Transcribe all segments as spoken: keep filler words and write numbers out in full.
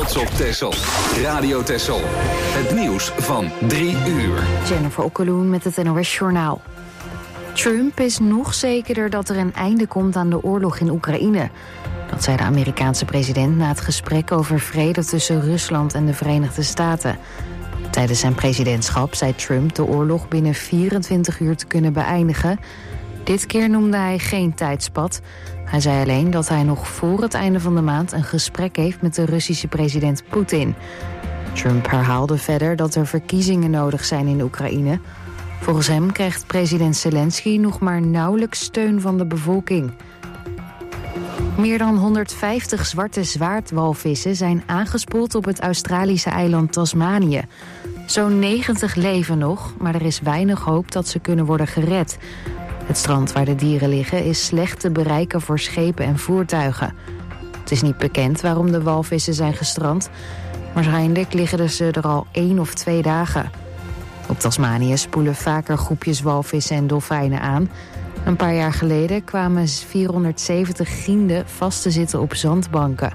trots op Texel. Radio Texel. Het nieuws van drie uur. Jennifer Okkeloen met het N O S-journaal. Trump is nog zekerder dat er een einde komt aan de oorlog in Oekraïne. Dat zei de Amerikaanse president na het gesprek over vrede tussen Rusland en de Verenigde Staten. Tijdens zijn presidentschap zei Trump de oorlog binnen vierentwintig uur te kunnen beëindigen. Dit keer noemde hij geen tijdspad. Hij zei alleen dat hij nog voor het einde van de maand een gesprek heeft met de Russische president Poetin. Trump herhaalde verder dat er verkiezingen nodig zijn in Oekraïne. Volgens hem krijgt president Zelensky nog maar nauwelijks steun van de bevolking. Meer dan honderdvijftig zwarte zwaardwalvissen zijn aangespoeld op het Australische eiland Tasmanië. Zo'n negentig leven nog, maar er is weinig hoop dat ze kunnen worden gered. Het strand waar de dieren liggen is slecht te bereiken voor schepen en voertuigen. Het is niet bekend waarom de walvissen zijn gestrand. Waarschijnlijk liggen ze er al één of twee dagen. Op Tasmanië spoelen vaker groepjes walvissen en dolfijnen aan. Een paar jaar geleden kwamen vierhonderdzeventig gienden vast te zitten op zandbanken.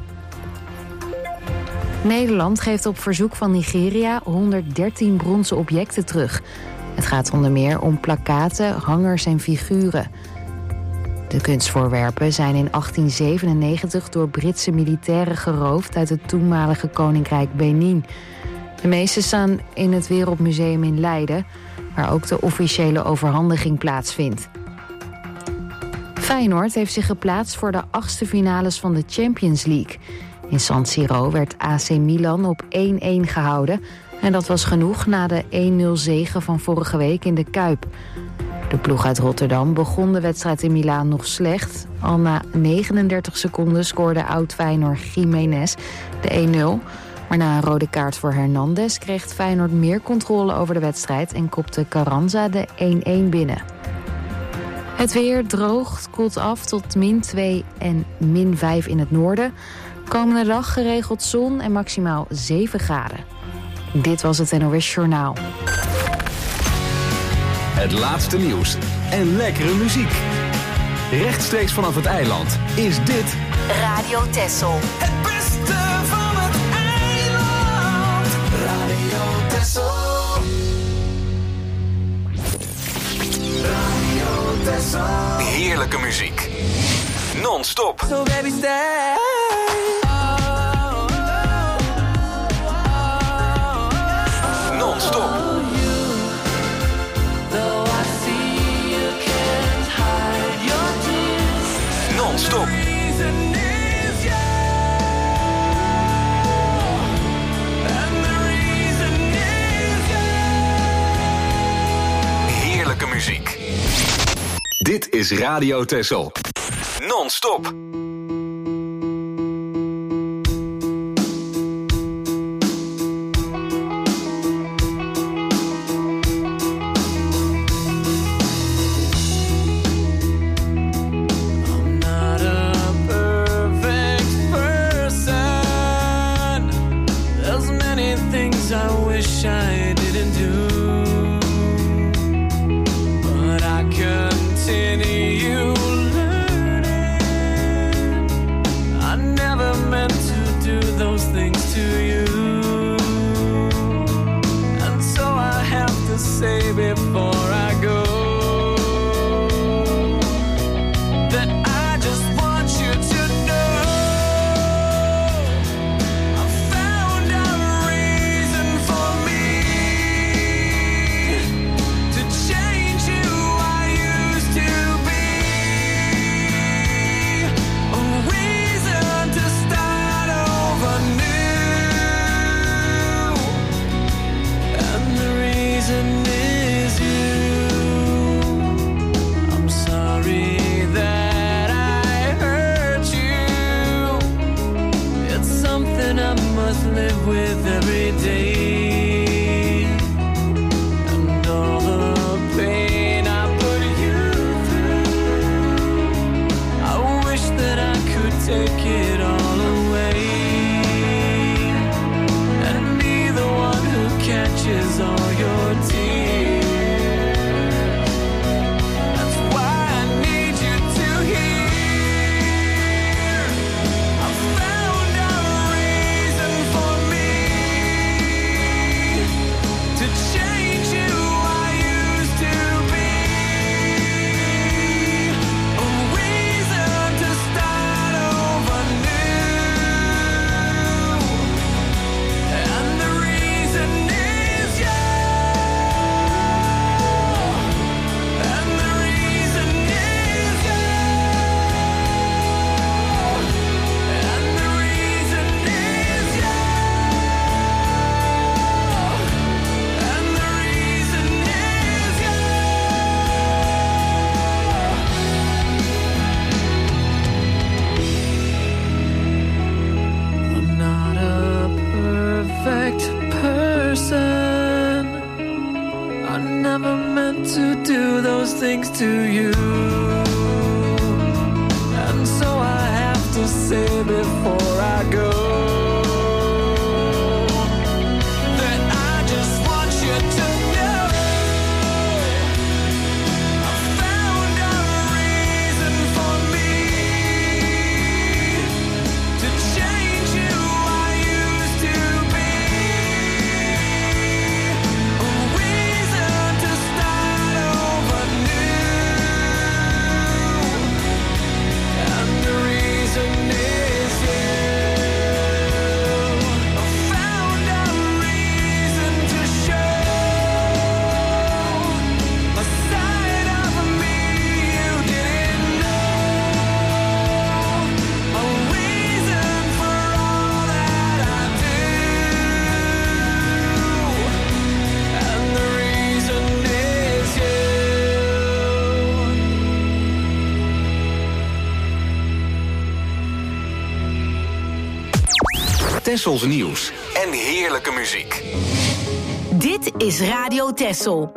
Nederland geeft op verzoek van Nigeria honderddertien bronzen objecten terug. Het gaat onder meer om plakkaten, hangers en figuren. De kunstvoorwerpen zijn in achttien zevenennegentig door Britse militairen geroofd uit het toenmalige koninkrijk Benin. De meeste staan in het Wereldmuseum in Leiden, waar ook de officiële overhandiging plaatsvindt. Feyenoord heeft zich geplaatst voor de achtste finales van de Champions League. In San Siro werd A C Milan op één-één gehouden. En dat was genoeg na de één nul zege van vorige week in de Kuip. De ploeg uit Rotterdam begon de wedstrijd in Milaan nog slecht. Al na negenendertig seconden scoorde oud-Feyenoord Jiménez de één nul. Maar na een rode kaart voor Hernandez kreeg Feyenoord meer controle over de wedstrijd en kopte Carranza de één-één binnen. Het weer droogt, koelt af tot min twee en min vijf in het noorden. Komende dag geregeld zon en maximaal zeven graden. Dit was het N O S Journaal. Het laatste nieuws en lekkere muziek. Rechtstreeks vanaf het eiland is dit Radio Texel. Het beste van het eiland. Radio Texel. Radio Texel. heerlijke muziek. Non-stop. So baby stay. Non-stop. Non-stop. Heerlijke muziek. Dit is Radio Texel. Non-stop. For things to you. And so I have to say before I go that I just want you to know I found a reason for me to change who I used to be. A reason to start over new. And the reason is you. I found a reason to show a side of me you didn't know. A reason for all that I do. And the reason is you. Tessels nieuws en heerlijke muziek. Dit is Radio Tessel.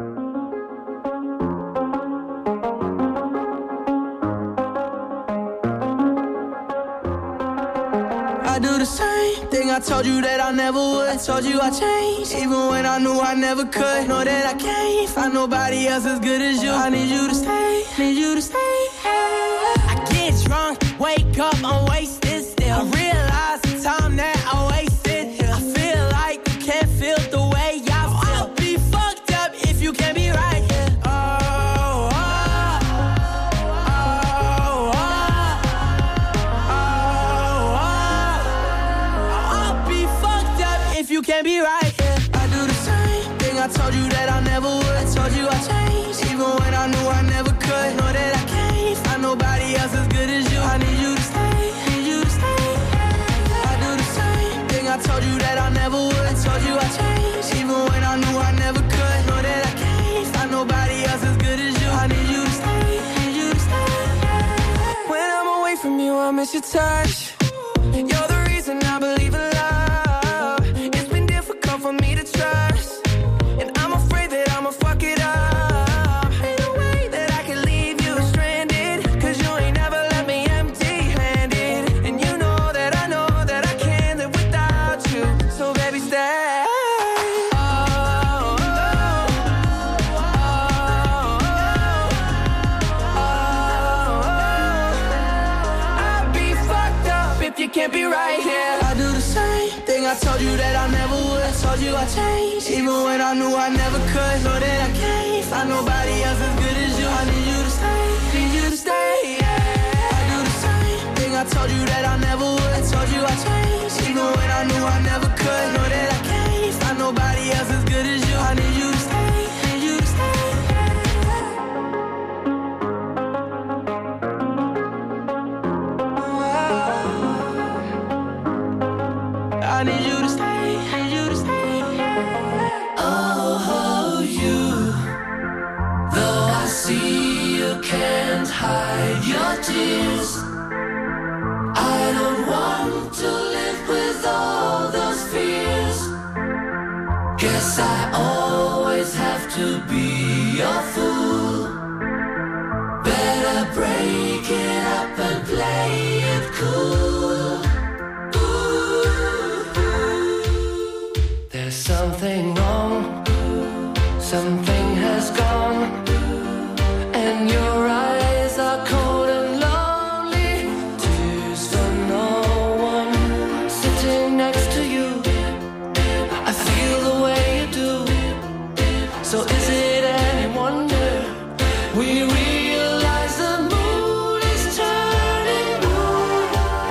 I do the same thing I told you that I never would. I told you I changed, even when I knew I never could. Know that I can't find nobody else as good as you. I need you to stay, need you to stay. I get drunk, wake up, I'm wasted still. I realize the time that I wasted here. I feel like you can't feel the way I feel. I'll be fucked up if you can't be right here. Oh, oh, oh, oh, oh, oh. I'll be fucked up if you can't be right here. I do the same thing I told you that I never would. I told you I changed, even when I knew I never could. Know that I can't find nobody else as good as you. I need you to stay, need you to stay. I do the same thing I told you that I never would. I told you I changed, even when I knew I never could. Know that I can't find nobody else as good as you. I need you to stay, need you to stay. When I'm away from you, I miss your touch. You're the reason I believe in love. It's been difficult for me to trust, and I'm afraid that I'ma fuck it up. Ain't no way that I can leave you stranded, 'cause you ain't never left me empty-handed. And you know that I know that I can't live without you. So baby, stay. Oh, oh, oh, oh, oh. I'd be fucked up if you can't be right here. I do the same thing I told you that I never would. I told you I changed, even when I knew I never could. Know that I can't find nobody else as good as you. I need you to stay, need you to stay. Yeah. I do the same thing I told you that I never would. I told you I changed, even when I knew I never could. Know that I can't find nobody else as good as you. I need you to stay, need you to stay. I need you to stay, need you to stay. Oh, you. Though I see you can't hide your tears, I don't want to live with all those fears. Guess I always have to be your fool. Better break it up and play it cool. There's something wrong, something has gone, and your eyes are cold and lonely. Tears for no one sitting next to you. I feel the way you do. So is it any wonder we realize the mood is turning blue?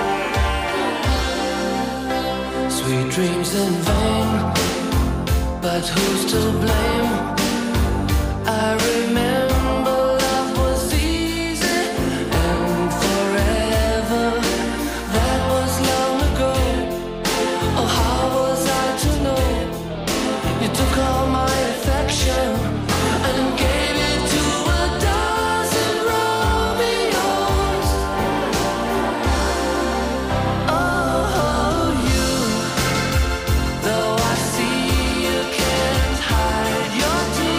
Sweet dreams in vain, but who's to blame? I remember love was easy and forever. That was long ago. Oh, how was I to know? You took all my affection and gave it to a dozen Romeos. Oh, you. Though I see you can't hide your tears,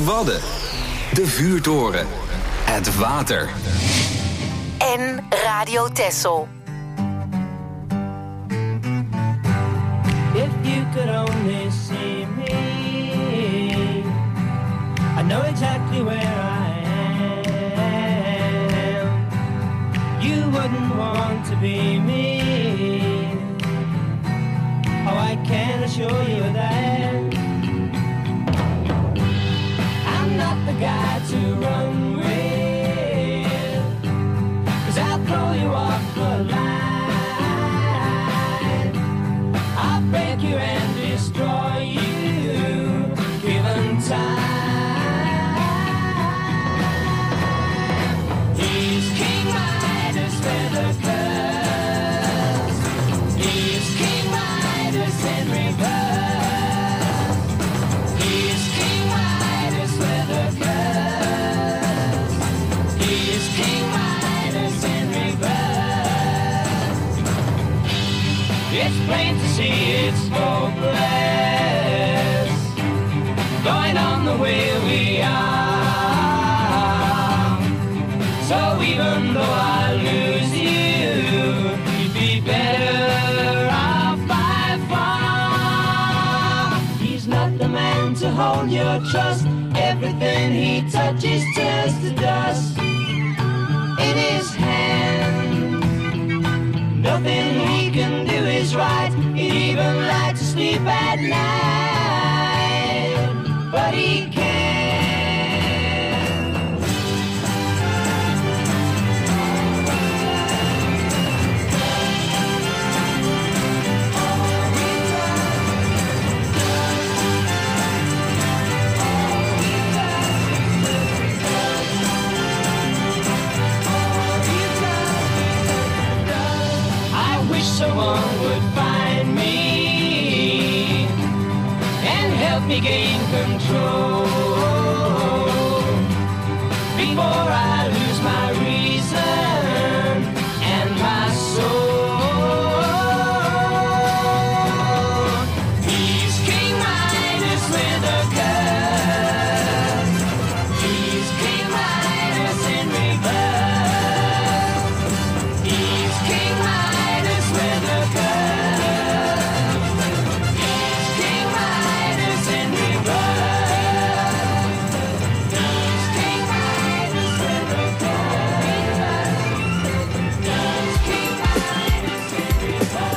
De Wadden. De vuurtoren. Het water. En Radio Texel. If you could only see me, I know exactly where I am. You wouldn't want to be me. Oh, I can assure you that I'm not the guy to run with, 'cause I'll throw you off the line. I'll break you and destroy you, given time. He's King Midas with a curse. He's King Midas in reverse. He's King Midas with a curse. He's King Midas in reverse. It's plain to see it's hopeless, going on the way we are. So even though I lose you, you'd be better off by far. He's not the man to hold your trust. Everything he touches turns to dust in his hand. Nothing he can do is right. He'd even like to sleep at night, but he can't. I wish someone would find me and help me gain control before I lose my reason and my soul. He's King Midas with a curse. He's King Midas in reverse. He's King Midas with a curse. He's King Midas in reverse. He's King Midas with a curse. He's King Midas in reverse.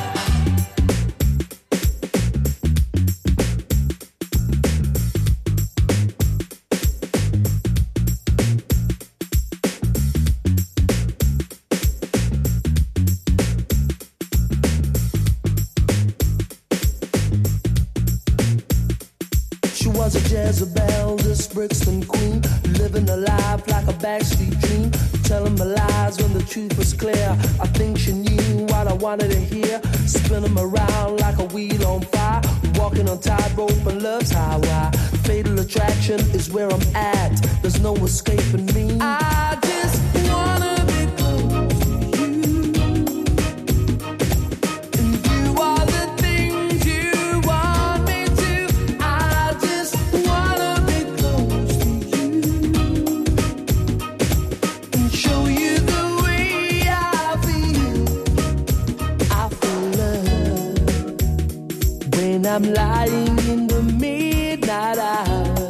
She was a Jezebel, this Brixton queen, living a life like a backstreet dream, telling me lies when the truth was clear. I think she knew what I wanted to hear, spinning me around like a wheel on fire, walking on tightrope and love's highway. Fatal attraction is where I'm at, there's no escaping me. I just wanna be close to you, and do all the things you want me to. I just wanna be close to you and show you the way I feel. I feel love when I'm lying in the midnight hour,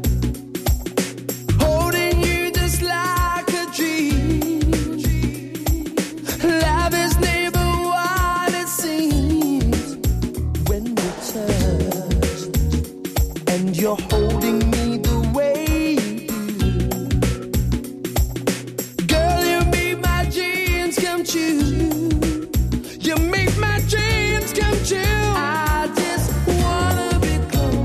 holding you just like a dream. Love is never what it seems when we touch, and you're holding me the way you do. Girl, you make my dreams come true. You make my dreams come true. I just wanna be close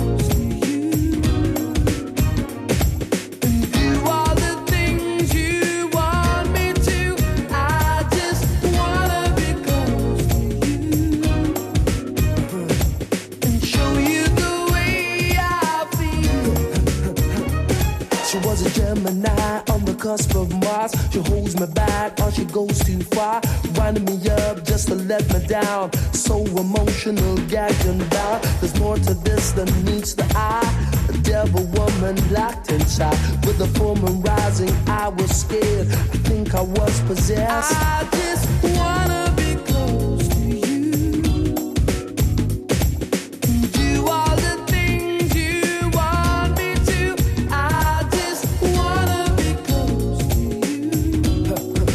cusp of Mars. She holds me back or she goes too far, winding me up just to let me down. So emotional, gagged and bound. There's more to this than meets the eye. A devil woman locked inside. With the full moon rising, I was scared. I think I was possessed. I just wanna be close to you. Do all the things you want me to. I just wanna be close to you.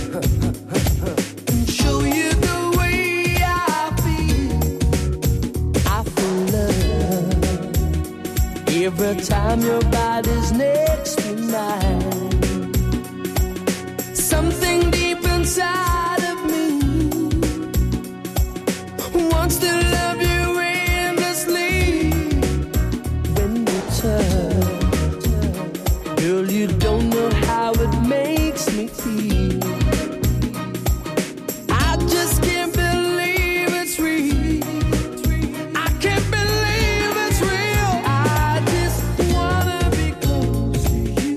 And show you the way I feel. I feel love every time your body's next to mine. Something deep inside of me wants to love you endlessly. When you touch, girl, you don't know how it makes me feel. I just can't believe it's real. I can't believe it's real. I just wanna be close to you.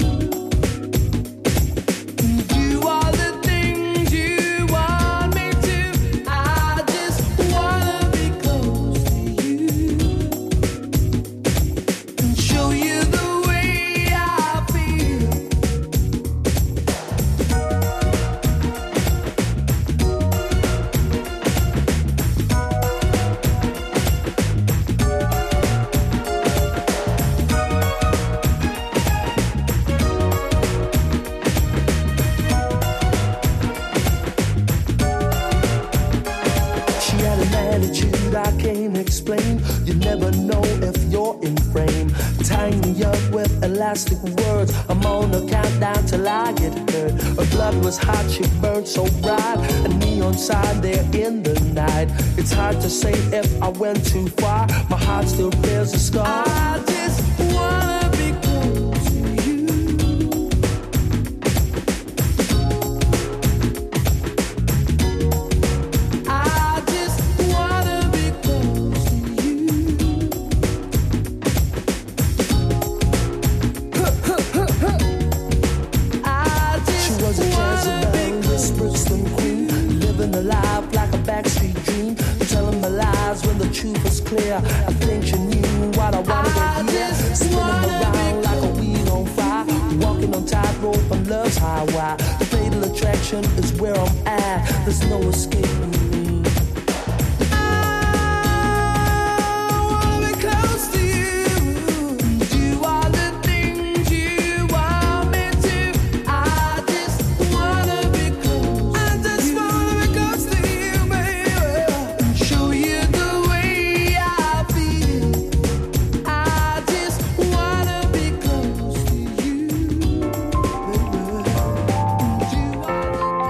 Do all the things you want me to. I just wanna be close to you. And show you the way I feel. She had an attitude I can't explain. You never know if you're in frame. Tying me up with elastic words. I'm on a countdown till I get hurt. Her blood was hot, she burned so bright. A neon sign there in the night. It's hard to say if I went too far. My heart still bears a scar. I just wanna be close to you. I just wanna be close to you. I just she was a Jezebel, this Brixton queen, living a life like a backstreet dream, telling me lies when the truth was clear. I think she knew what I wanted to hear. Spinning around like a wheel on fire, walking on tightrope on love's highway. The fatal attraction is where I'm at. There's no escaping me. I wanna be close to you. Do all the things you want me to. I just wanna be close. I just wanna be close to you, baby. And show you the way I feel. I just wanna be close to you, baby. Do all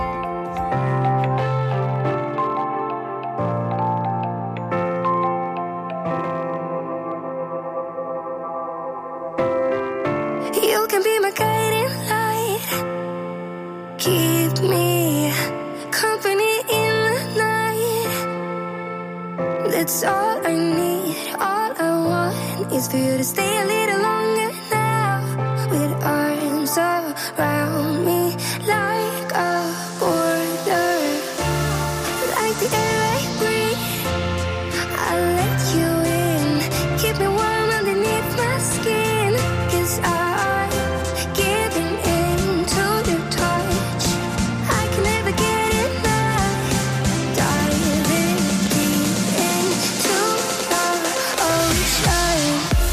You can be my guiding light. Keep me company in the night. That's all I need. All I want is for you to stay a little longer now. With arms around me like a border. Like the air I breathe, I'll let you in. Keep me warm underneath my skin. Cause I'm giving in to your touch. I can never get enough. Diving deep into the ocean.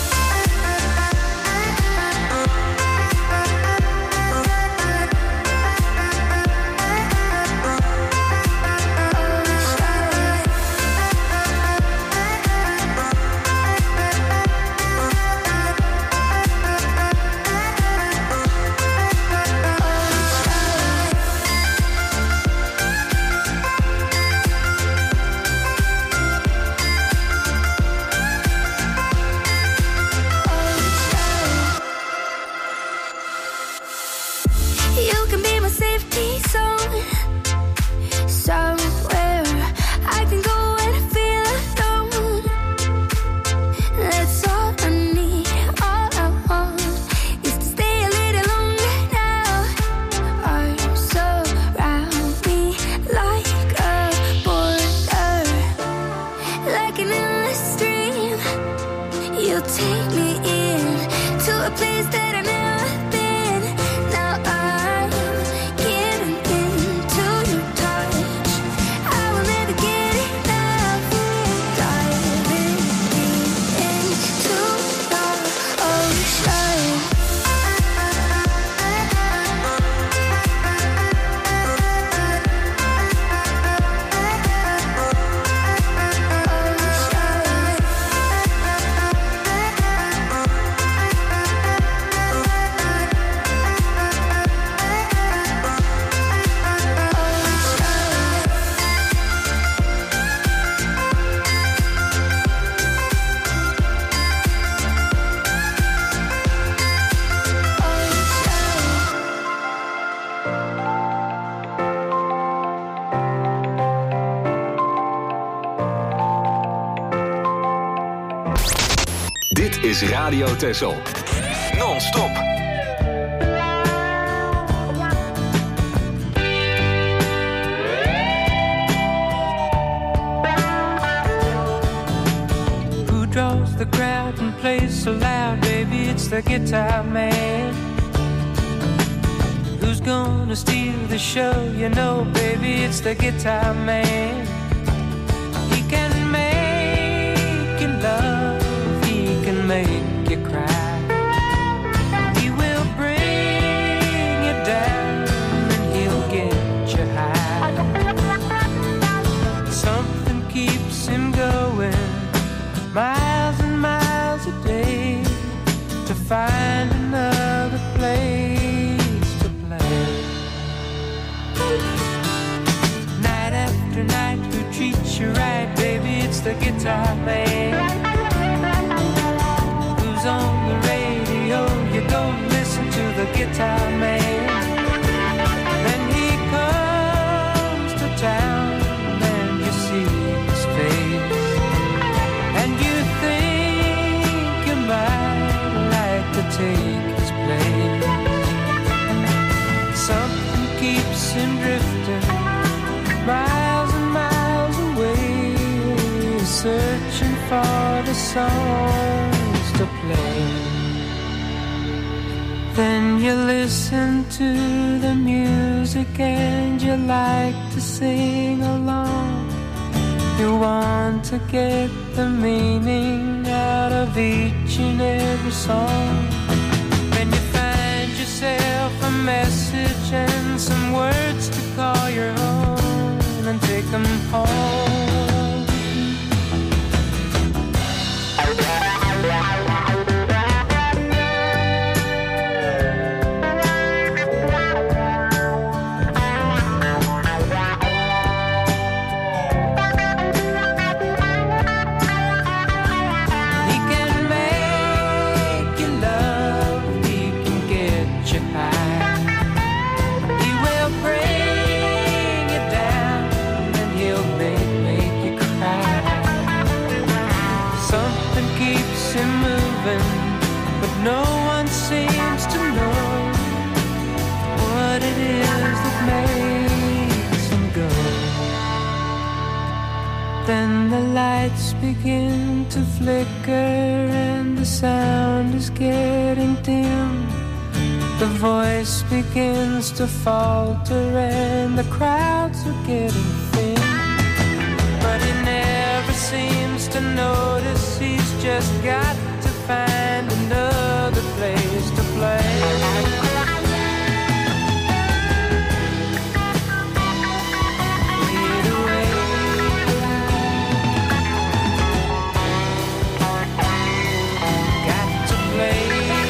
You can be my safety zone. Somewhere I can go when I feel alone. That's all I need. All I want is to stay a little longer now. is Radio Texel. Non-stop. Who draws the crowd and plays so loud? Baby, it's the guitar man. Who's gonna steal the show? You know, baby, it's the guitar man. He can make you love, he can make you cry. He will bring you down and he'll get you high. Something keeps him going miles and miles a day to find another place to play. Night after night, who treats you right, baby, it's the guitar man. Who's on the radio, you go listen to the guitar man. Then he comes to town and you see his face, and you think you might like to take his place. Something keeps him drifting miles and miles away, searching for the songs to play. Then you listen to the music and you like to sing along. You want to get the meaning out of each and every song. Then you find yourself a message and some words to call your own and take them home. No one seems to know what it is that makes him go. Then the lights begin to flicker and the sound is getting dim. The voice begins to falter and the crowds are getting thin. But he never seems to notice, he's just got to find another place to play. Fade away. Got to play.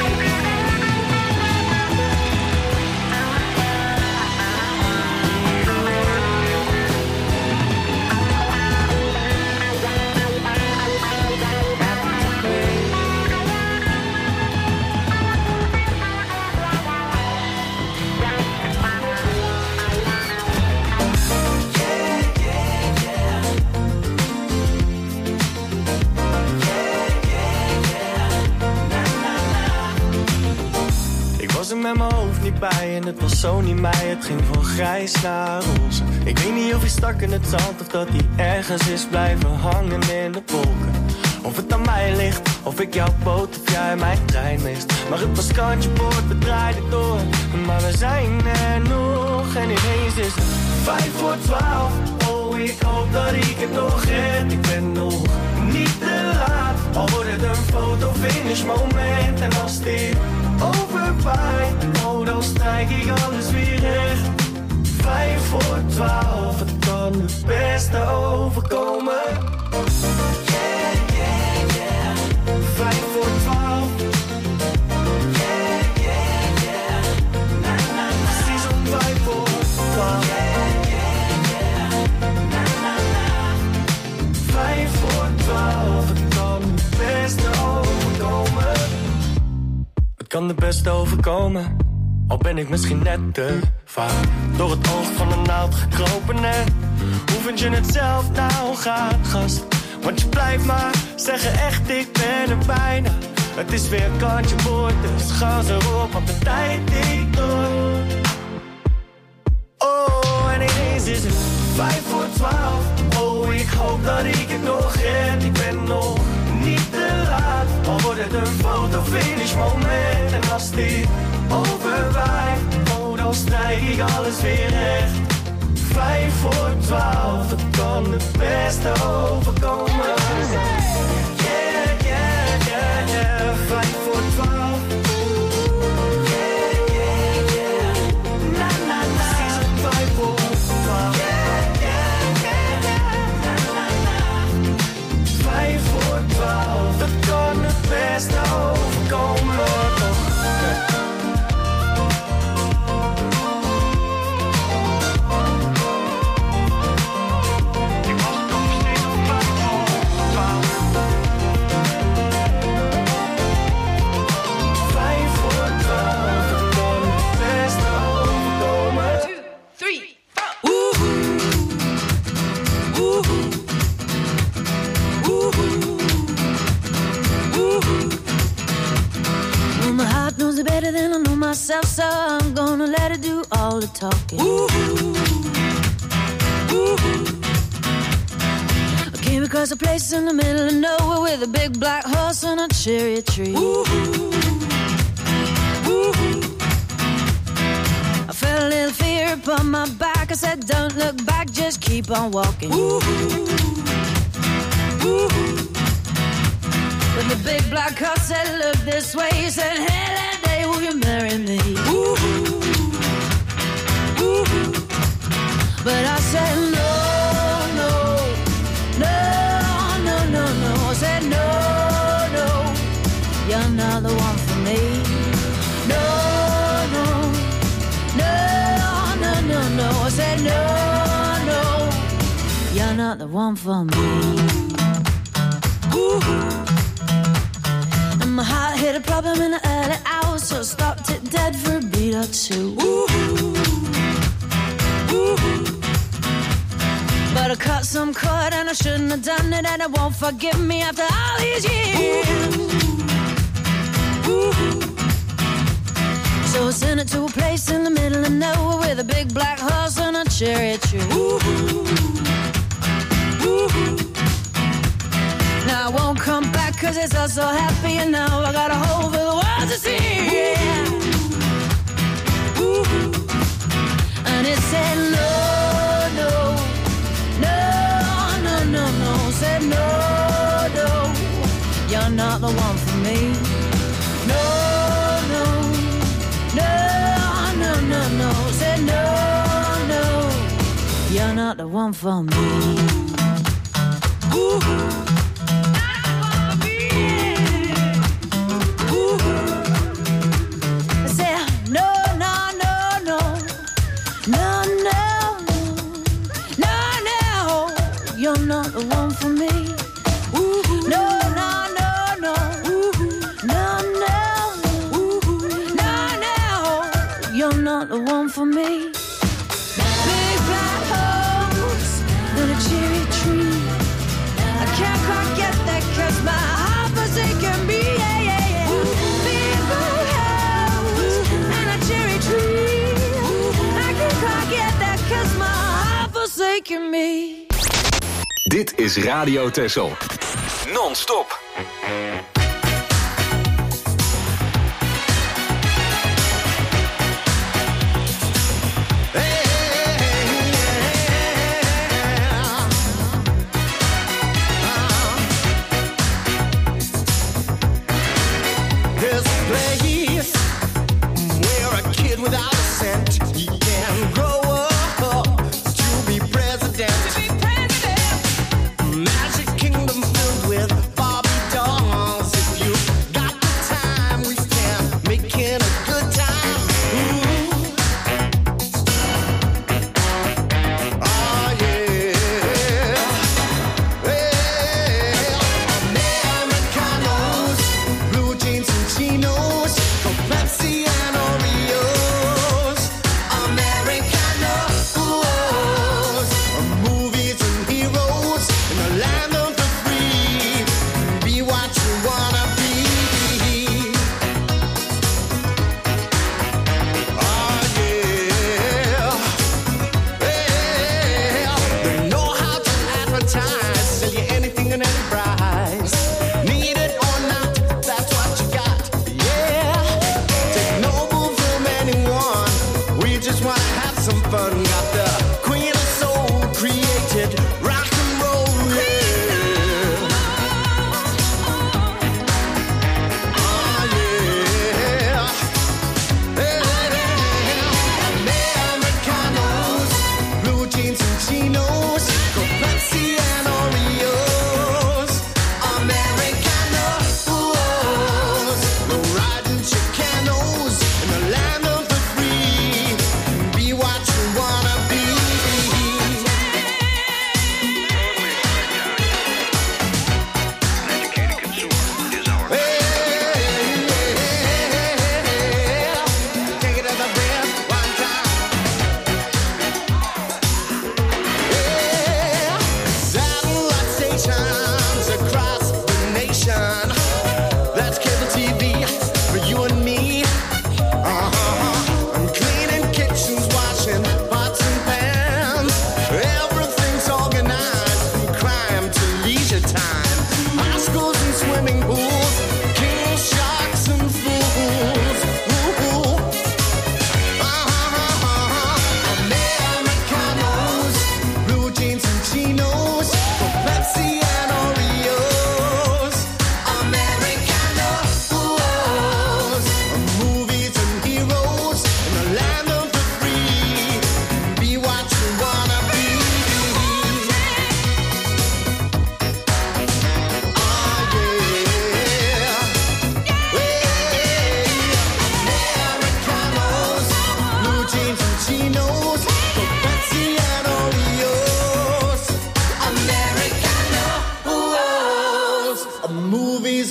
Met mijn hoofd niet bij en het was zo niet mij. Het ging van grijs naar roze. Ik weet niet of hij stak in het zand of dat hij ergens is blijven hangen in de wolken. Of het aan mij ligt, of ik jouw boot of jij mijn trein mist. Maar het was kantje boord, we draaiden door. Maar we zijn er nog en ineens is het vijf voor twaalf. Oh, ik hoop dat ik het nog red. Ik ben nog niet te laat. Al wordt het een foto-finish moment. En als dit overwaait, oh, dan strijk ik alles weer recht. Vijf voor twaalf, het kan het beste overkomen. Yeah, yeah, yeah. Vijf voor twaalf. Yeah, yeah, yeah. Na, na, na. Precies om vijf voor twaalf. Yeah, yeah, yeah. Na, na, na. Vijf voor twaalf, het kan het beste overkomen. Het kan het beste overkomen, al ben ik misschien net te vaak door het oog van een naald gekropen. En hoe vind je het zelf nou gaat, gast? Want je blijft maar zeggen echt, ik ben er bijna. Het is weer kantje boord, dus gaan ze op, want de tijd tikt door. Oh, en ineens is het vijf voor twaalf. Oh, ik hoop dat ik het nog red. Ik ben nog niet te laat. Al wordt het een fotofinish moment. En als dit overwaait, oh, dan strijk ik alles weer recht. Vijf voor twaalf, het kan het beste overkomen. Yeah, yeah, yeah, yeah. Vijf voor twaalf. Yeah, yeah, yeah. Na, na, na. Precies om vijf voor twaalf. Yeah, yeah, yeah, yeah. Na, na, na. Vijf voor twaalf, het kan het beste overkomen. Better than I know myself, so I'm gonna let it do all the talking. Ooh, ooh. I came across a place in the middle of nowhere with a big black horse and a cherry tree. Ooh, ooh. I felt a little fear upon my back. I said, don't look back, just keep on walking. Ooh, ooh. When the big black horse said, look this way, he said, hey, that day will you marry me? Ooh, ooh. But I said, no, no, no, no, no, no. I said, no, no, you're not the one for me. No, no, no, no, no, no. I said, no, no, you're not the one for me. Ooh. My heart hit a problem in the early hours, so I stopped it dead for a beat or two. Ooh, ooh. But I cut some cord and I shouldn't have done it, and it won't forgive me after all these years. Ooh, ooh. So I sent it to a place in the middle of nowhere with a big black horse and a cherry tree. Ooh, ooh. Now I won't come back cause it's all so happy, and now I got a hole for the world to see. Yeah. Ooh. And it said no, no, no, no, no, no. Said no, no, you're not the one for me. No, no, no, no, no, no. Said no, no, you're not the one for me. Ooh. Not the one for me. Ooh, no, no, no, no. Ooh, no, no, ooh, no, no. You're not the one for me. Big black horse and a cherry tree. I can't quite get that 'cause my heart forsaken me. Yeah, yeah, yeah. Big black horse and a cherry tree. I can't quite get that 'cause my heart forsaken me. Dit is Radio Texel. Non-stop. Magic kingdom filled with Barbie dolls.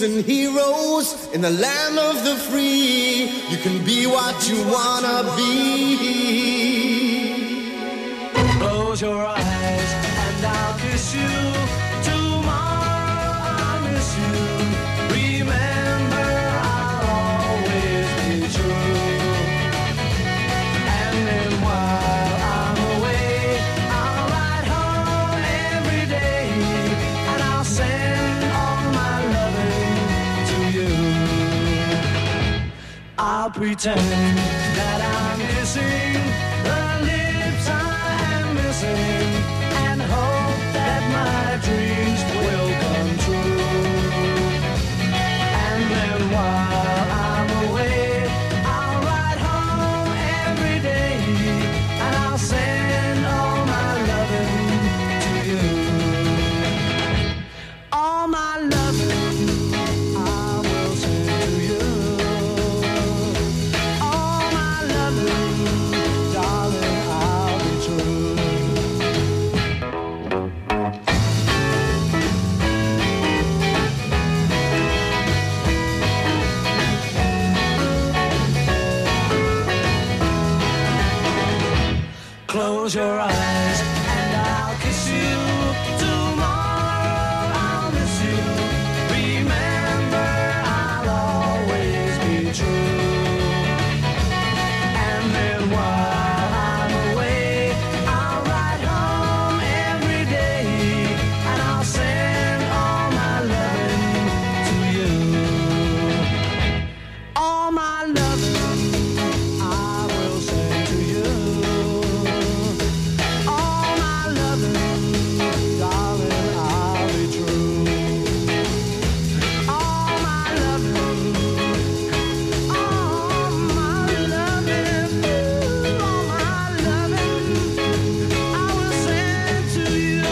and heroes in the land of the free. You can be what you wanna be. Close your eyes and I'll kiss you. Tomorrow I'll miss you. Remember, I'll always be true. And then while I'm away, I'll ride home every day, and I'll send all my loving to you. I'll pretend that I'm missing the lips I am missing, and hope that my dreams will come true. And then while I'm away, I'll ride home every day, and I'll send all my loving to you. All my loving I will send to you. All my loving, darling, I'll be true. Close your eyes and I'll kiss you. Tomorrow I'll miss you. Remember, I'll always be true. And then while I'm away, I'll ride home every day, and I'll send all my loving to you. All my loving I will send to you. All my loving, darling, I'll be true. All my loving, all my loving, all my loving, I will send to you.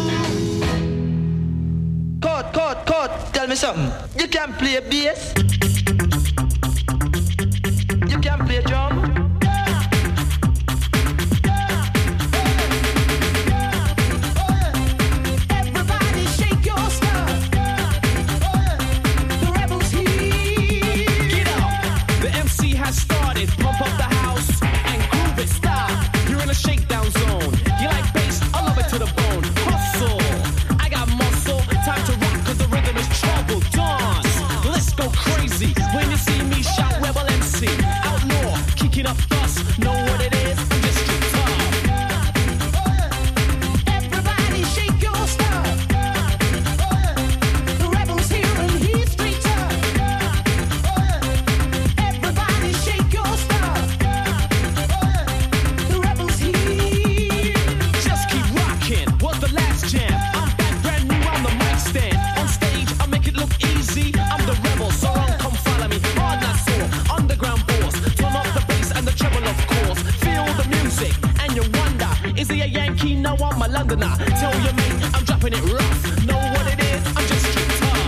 Cut, cut, cut. Tell me something. You can play bass. You can play drum. Everybody shake your stuff. The rebels here. Get up! The M C has started. Pump up the house and groove it. Stop! You're in a shakedown zone. You like bass? I love it to the bone. Hustle! I got muscle. Time to rock 'cause the rhythm is trouble. Dance! Let's go crazy when you see me shout Rebel M C. Out north, kicking up dust. Know what it is? I'm just too tough. Everybody shake your stuff. The rebels here and he's straight tough. Everybody shake your stuff. The rebels here. Just keep rocking. Was the last jam? I'm back brand new on the mic stand. On stage, I make it look easy. I'm the rebel, so don't come follow me. Hard not sore. Underground boss. Turn up the bass and the treble, of course. Feel the music and you wonder, is he a Yankee? No, I'm a Londoner. Tell your mate I'm dropping it rough. Know what it is? I'm just too tough.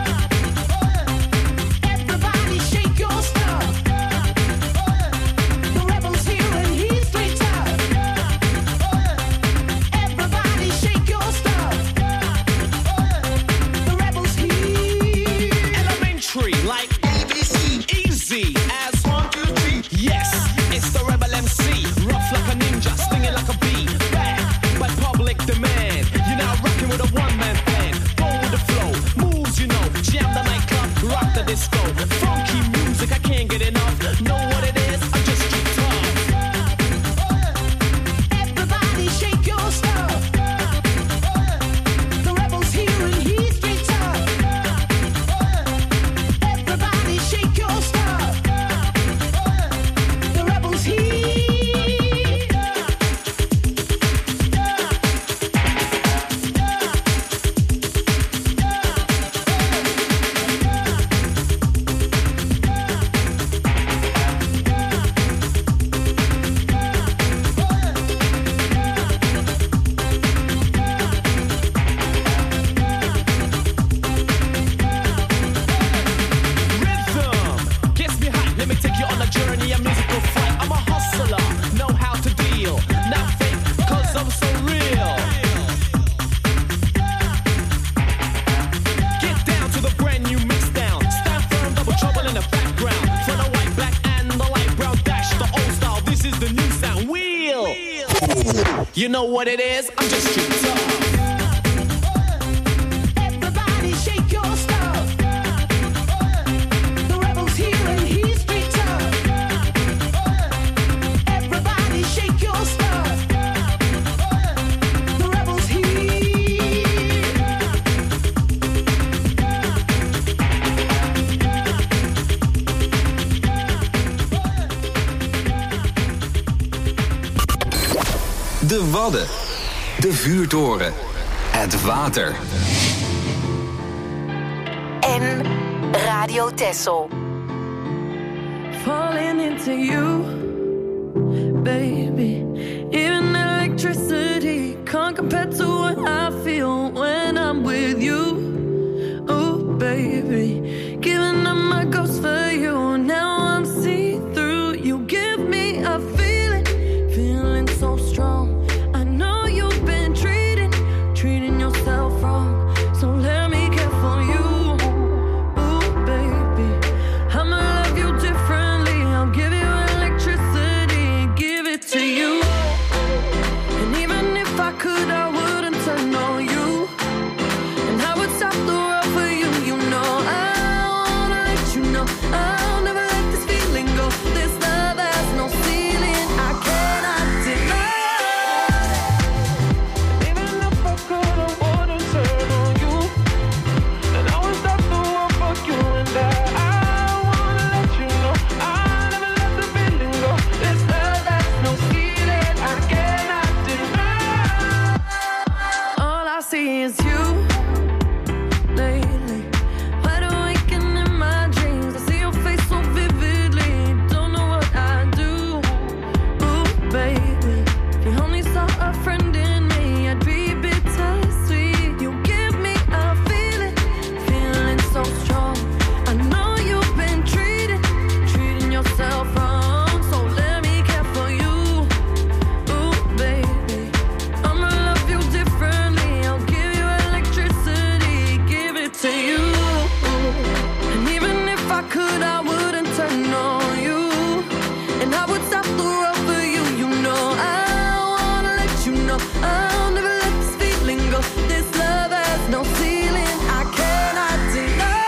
Everybody shake your stuff. The rebels here and he's straight tough. Everybody shake your stuff. The rebels here. Elementary, like A B C. Easy as one, two, three. Yes, it's the Rebel M C. Rough like a ninja, stinging like a bee. Back by public demand. You're now rocking with a one-man You know what it is? I'm just too tough. Everybody shake your stuff. The rebel's here and he's straight tough. Everybody shake your stuff. The rebel's here. De Wadden. De vuurtoren. Het water. En Radio Texel. Falling into you, baby. Even electricity can't compare to what I feel when I'm with you. Oh, baby. Giving up my ghost for you. Now I'm see-through. You give me a feeling, feeling so strong. I know you've been treating, treating yourself wrong. So let me care for you. Ooh, baby. I'ma love you differently. I'll give you electricity, give it to you. And even if I could, I wouldn't turn on you. And I would stop the world for you. You know I wanna let you know I'll never let this feeling go. This love has no ceiling, I cannot deny. Even if I could, I wouldn't turn on you. And I would stop the world for you. And I, I wanna let you know I'll never let the feeling go. This love has no ceiling, I cannot deny. All I see is you lately. Wide awake and in my dreams, I see your face so vividly. Don't know what I do. Ooh, baby, if you only saw a friend in me, I'd be bittersweet. You give me a feeling, feeling so strong. I know you've been treating, treating yourself wrong. So let me care for you. Ooh, baby, I'ma love you differently. I'll give you electricity, give it to you. And even if I could, I wouldn't turn on you. And I would stop the world for you. You know I wanna let you know I'll never let this feeling go. This love has no ceiling, I cannot deny.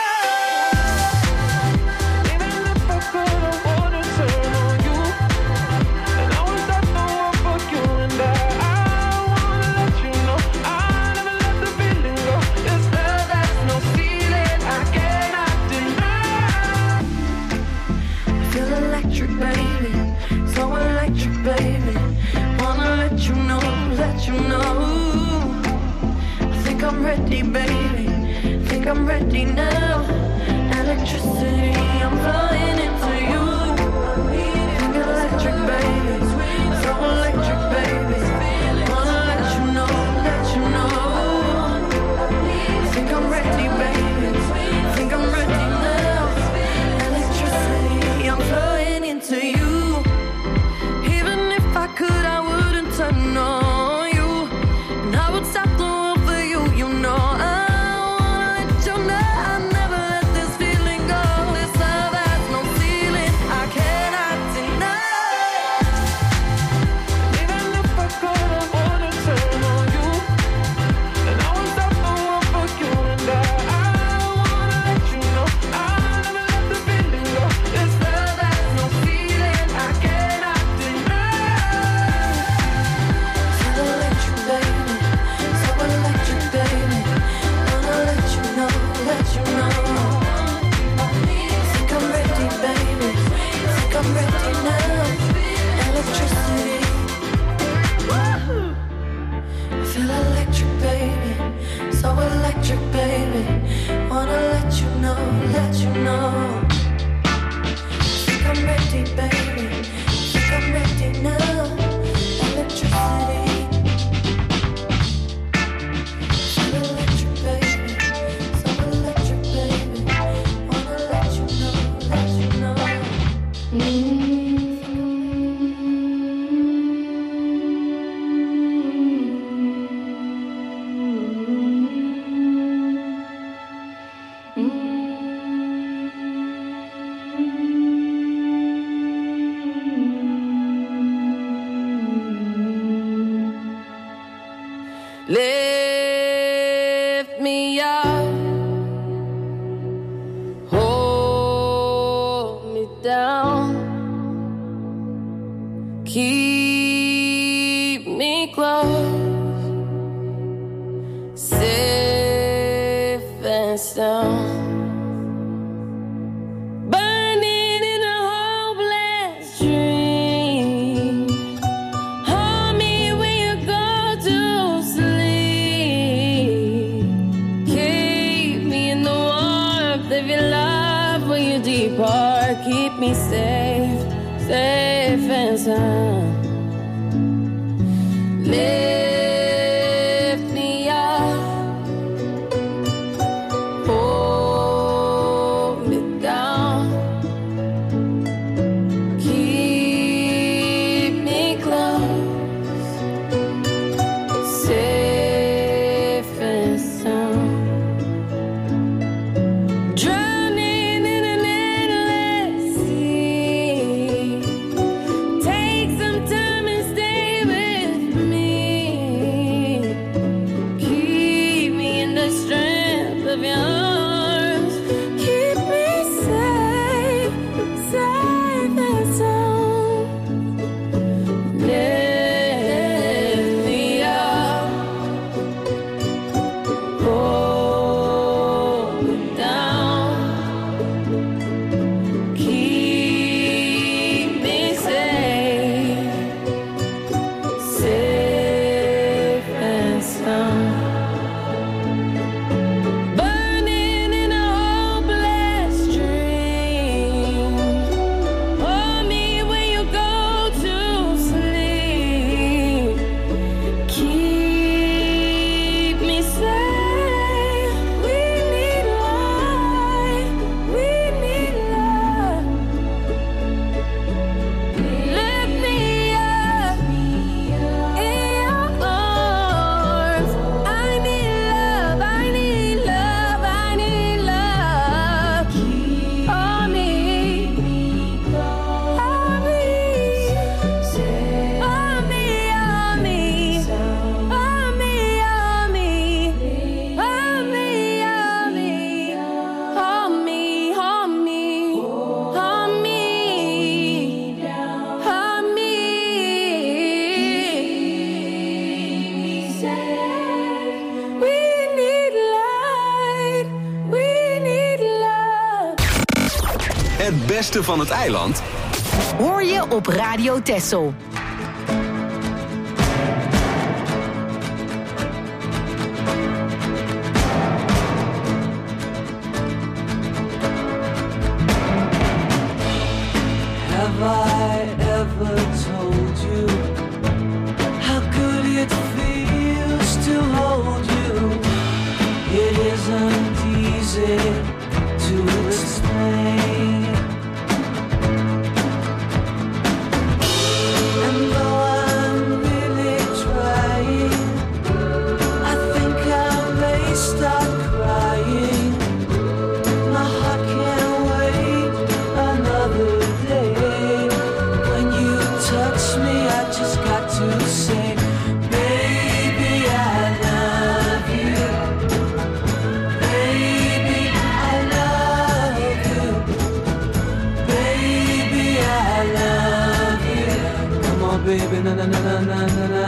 Even if I could, I wouldn't turn on you. And I would stop the world for you. And I, I wanna let you know I'll never let the feeling go. This love has no ceiling, I cannot deny. I feel electric, baby, so electric, baby. Wanna let you know, let you know. I think I'm ready, baby. Think I'm ready now. Electricity, I'm flying into you. Think electric, baby, so electric, baby. Wanna let you know, let you know. I think I'm ready, baby. Think I'm ready now. Electricity, I'm flying into you. Even if I could, I wouldn't turn on you. And I would stop the world for you. You know I wanna let you know, Lift me up, hold me down, keep me close, safe and sound. Keep me safe, safe and sound. Lift me up, hold me down, keep me close, safe and sound. Het beste van het eiland hoor je op Radio Texel. Have I ever told you how good it feels to hold you? It isn't easy to explain. And though I'm really trying, I think I may start crying. My heart can't wait another day. When you touch me, I just got to say, baby, I love you. Baby, I love you. Baby, I love you. Come on, baby, na na na na na na na.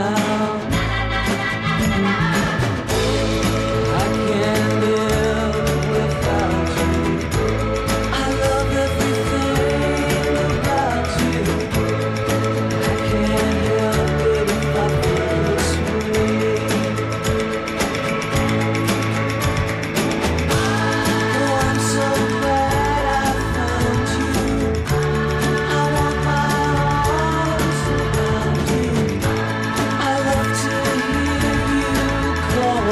I can't live without you. I love everything about you. I can't help it if I feel this way. Oh, I'm so glad I found you. I want my arms around you. I love to hear you call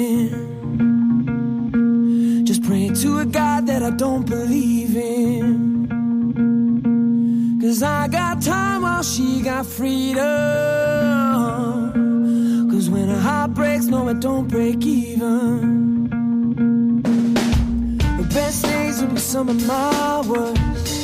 in. Just praying to a God that I don't believe in. Cause I got time while she got freedom. Cause when a heart breaks, no it don't break even. The best days will be some of my worst.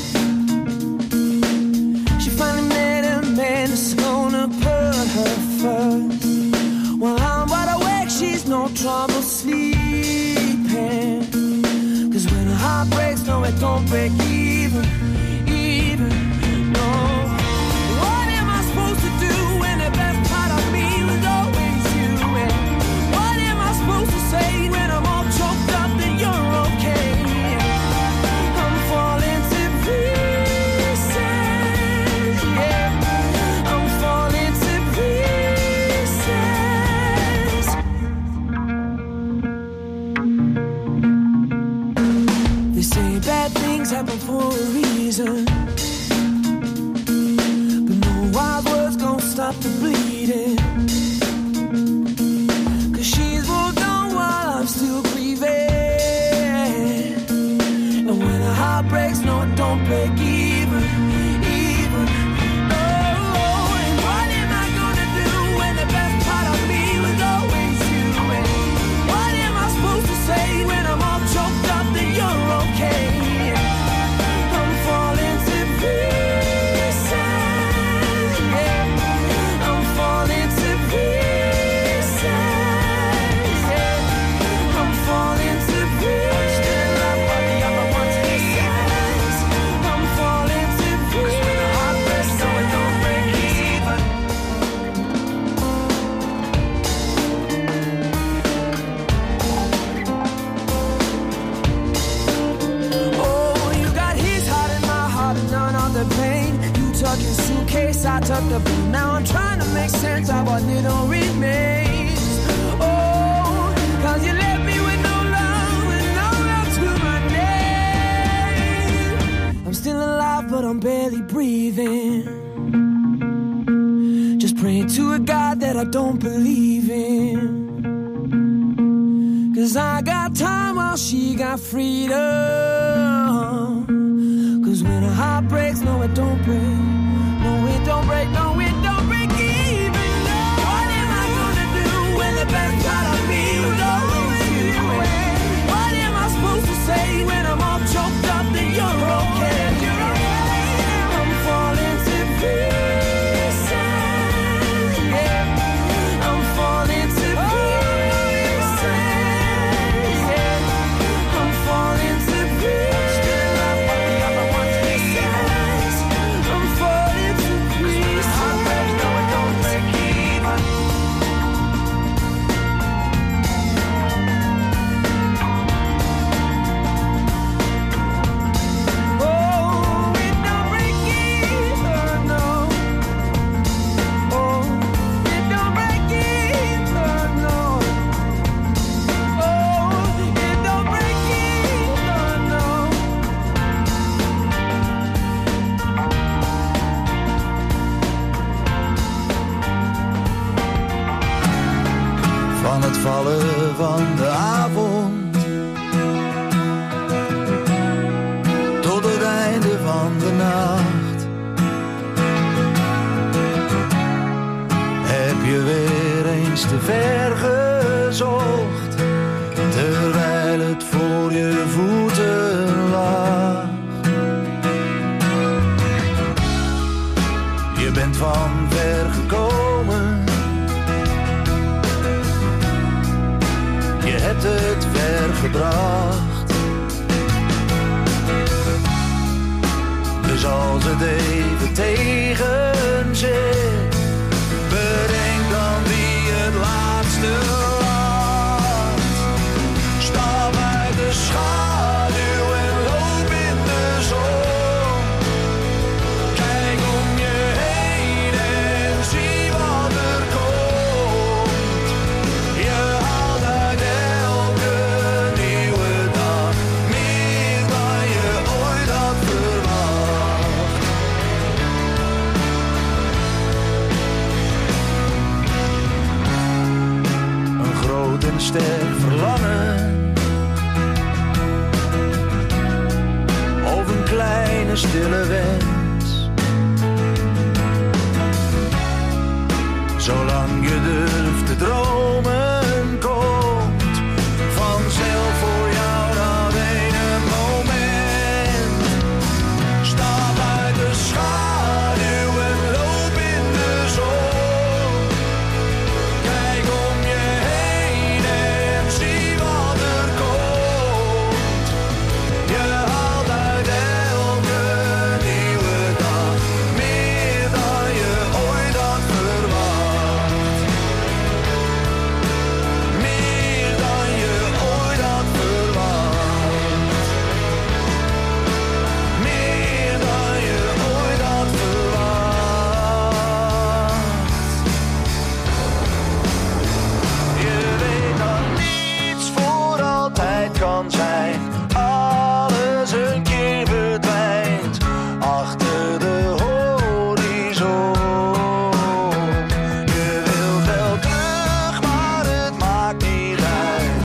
She finally met a man that's gonna put her first. While I'm wide awake, she's no trouble sleeping. Cause when a heart breaks, no it don't break even, even, no. What am I supposed to do when the best part of me was always you? And what am I supposed to say when I'm all choked up that you're okay? I'm falling to pieces, yeah. I'm falling to pieces. They say bad things happen for a reason, but no wild words gon' stop the bleeding. Cause she's moved on while I'm still grieving. And when a heart breaks, no it don't break even, even, no. And what am I gonna do when the best part of me was always you? And what am I supposed to say when I'm all choked up that you're okay? I'm falling to pieces, yeah. I'm falling to pieces, yeah. I'm falling to pieces. Still love what the other ones pieces. I'm falling to pieces. When the heart breaks, no it don't break even. Oh, you got his heart and my heart and none of the pain. You took your suitcase, I took the blue. Now I'm trying to make sense of what little remains. Oh, cause you left me with no love and no love to my name. I'm still alive, but I'm barely breathing. Just praying to a God that I don't believe in. Cause I got time while she got freedom. Cause when a heart breaks, no it don't break. No it don't break, no it don't break even. No. What am I gonna do when the best part of me was always you? What am I supposed to say when I'm all choked up that you're okay? I'm falling to pieces, yeah. I'm falling to pieces, yeah. I'm falling to pieces. Still love what the other ones pieces. I'm falling to pieces. Heart breaks, no it don't break even. Oh, it don't break even, no. Oh, it don't break even, no. Oh, it don't break even, no. Van het vallen van de avond tot het einde van de nacht heb je weer eens te ver gezocht, terwijl het voor je voeten lag. Je bent van ver gekomen, je hebt het ver gebracht. Dus als het even tegen zit, bedenk dan wie het laatste laat. Stap uit de schaduw en loop in de zon. Kijk om je heen en zie wat er komt. Je haalt uit elke nieuwe dag meer dan je ooit had verwacht. verlangen. Of een kleine stille wens. Zolang je durft te dromen.